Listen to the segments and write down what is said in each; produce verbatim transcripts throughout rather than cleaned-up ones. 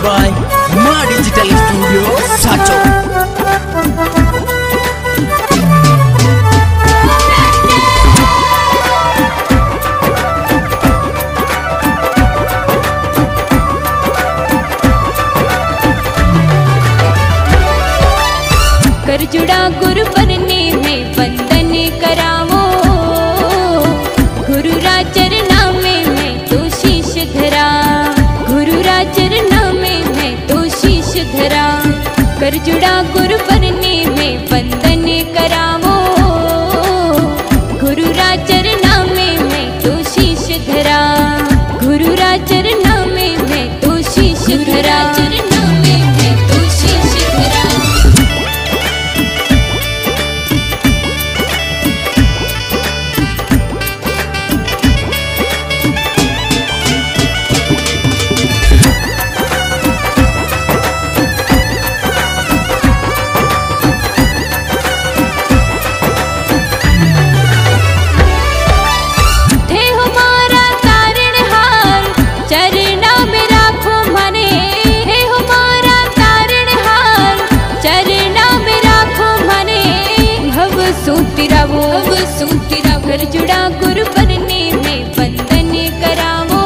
by Ma Digital Studio Sacho। कर जुड़ा गुरु परने में वंदन करावो, गुरु चरना में मैं तो शीश धरा, गुरु चरना में मैं तो शीश धरा। कर जुड़ा गुरु परने में वंदन करावो, गुरु चरना में मैं तो शीश धरा, गुरु चरना में मैं तो शीश धरा। कर जुड़ा गुरु परने में वंदन करावो,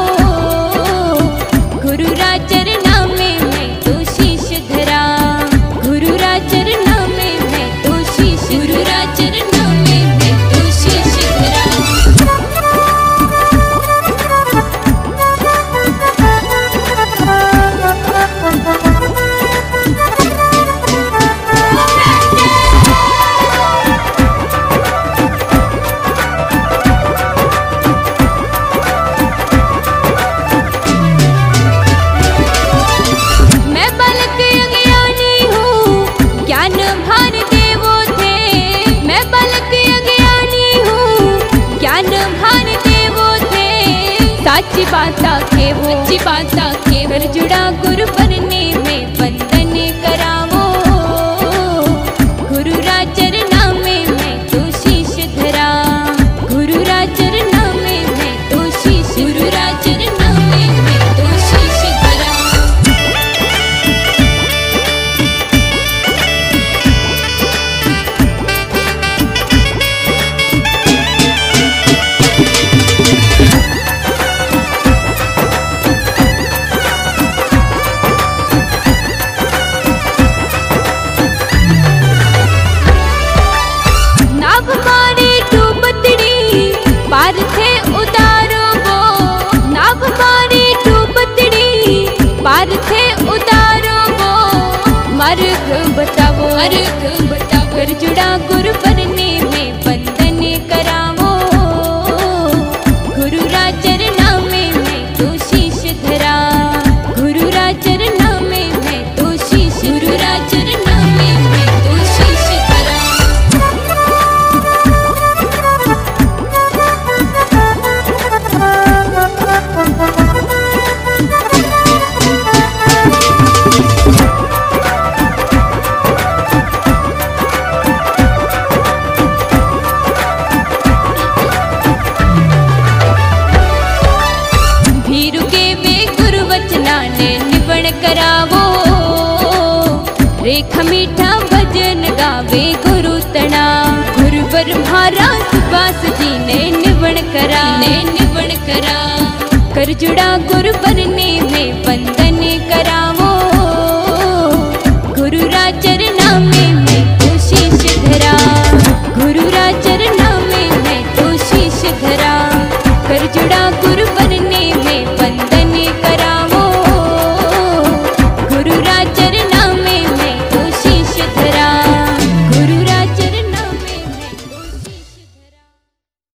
गुरु चरना में मैं तो शीश धरा, गुरु चरना में मैं तो शीश, गुरु चरना में मैं तो शीश धरा। सच्ची बाता के वो सच्ची बाता के कर जुड़ा गुरु परने में वंदन करावो, गुरु चरना में मैं तो शीश धरा, गुरु चरना में मैं तो शीश, गुरु चरना में मैं तो शीश धरा। मार्ग बतावो, मार्ग बतावो, कर जुड़ा गुरु परने में वंदन करावो, गुरु चरना में मैं तो शीश धरा, गुरु चरना में मैं तो शीश, गुरु चरना में मैं तो शीश धरा। करावो रेखा मीठा भजन गावे गुरु तना, गुरु ब्रह्मारा सुबास जी ने निवण करा, ने निवण करा। कर जुड़ा गुरु परने में वंदन